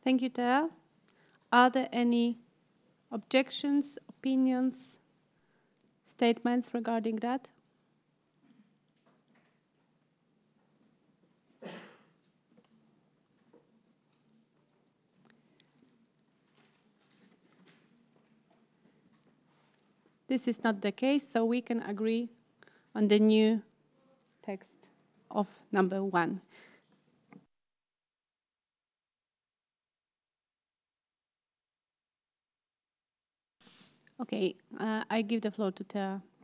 Thank you, Tea. Are there any objections, opinions, statements regarding that? This is not the case, so we can agree on the new text of number 1. Okay, I give the floor to Tea